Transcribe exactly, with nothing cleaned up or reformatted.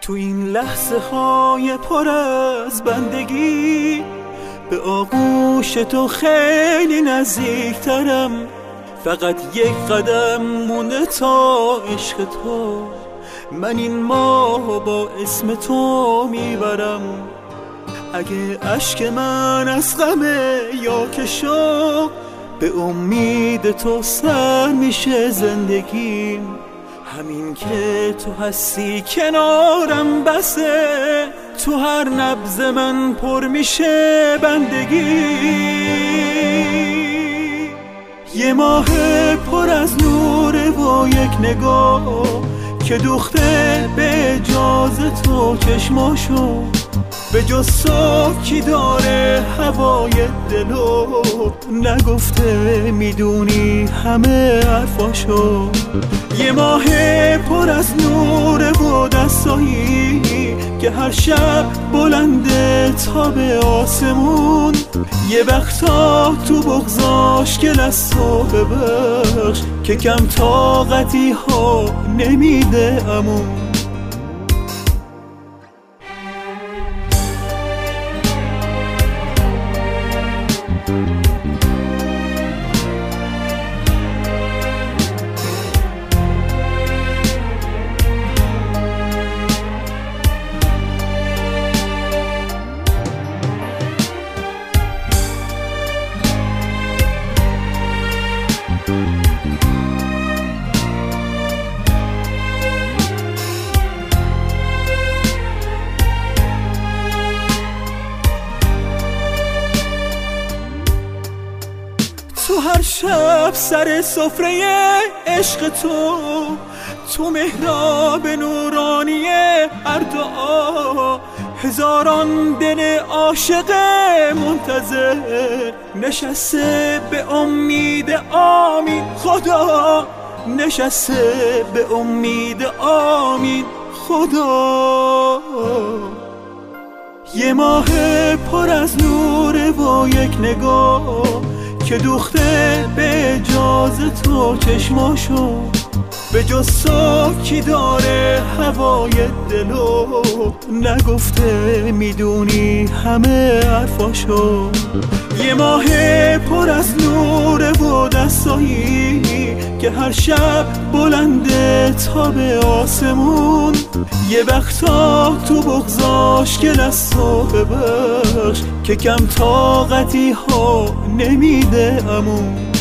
تو این لحظه های پر از بندگی به آغوش تو خیلی نزدیکترم. فقط یک قدم مونده تا عشق تو، من این ماه با اسم تو میبرم. اگه اشک من از غمه یا که شوق، به امید تو سر میشه زندگیم. همین که تو هستی کنارم بسه، تو هر نبض من پر میشه بندگی. یه ماه پر از نوره و یک نگاه که دوخته به اجازه تو چشماشو، به جز تو کی داره هوای دلو، نگفته میدونی همه حرفاشو. یه ماه پر از نور و دستایی که هر شب بلنده تا به آسمون. یه وقتا تو بغضاش گل از تو ببخش که کم طاقتی ها نمیده امون. تو هر شب سر سفره عشق تو، تو محراب نورانی هر دعا، هزاران دل عاشق منتظر نشسته به امید آمین. خدا نشسته به امید آمین خدا. یه ماه پر از نوره و یک نگاه که دوخته به اجازه تو چشماشو، به جز تو کی داره هوای دلو، نگفته میدونی همه حرفاشو. یه ماه پر از نور و دستایی که هر شب بلنده تا به آسمون. یه وقتا تو بغضاش گل از تو ببخش که کم طاقتی ها نمیده امون.